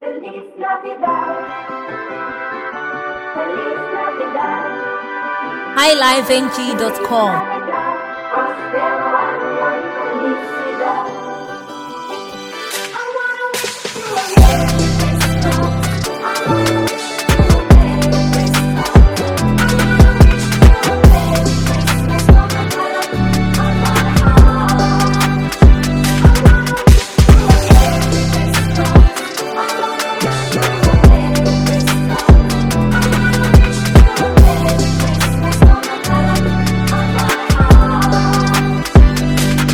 Feliz Navidad. Feliz Navidad. highlifeng.com. Prospero año y felicidad. I wanna wish you a Merry Christmas. I wanna wish you a Merry Christmas. I wanna wish you a Merry Christmas from the bottom of my heart. I wanna wish you a Merry Christmas. I wanna wish you a Merry Christmas. I wanna wish you a Merry Christmas from the bottom of my heart.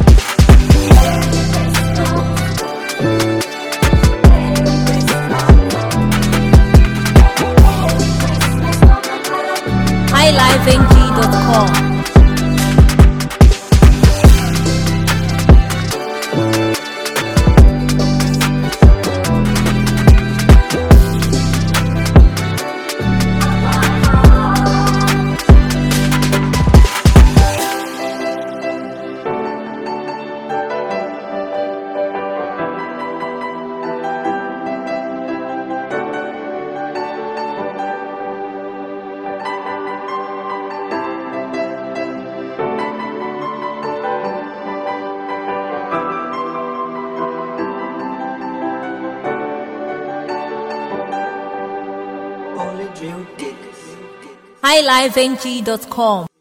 highlifeng.com. highlifeng.com.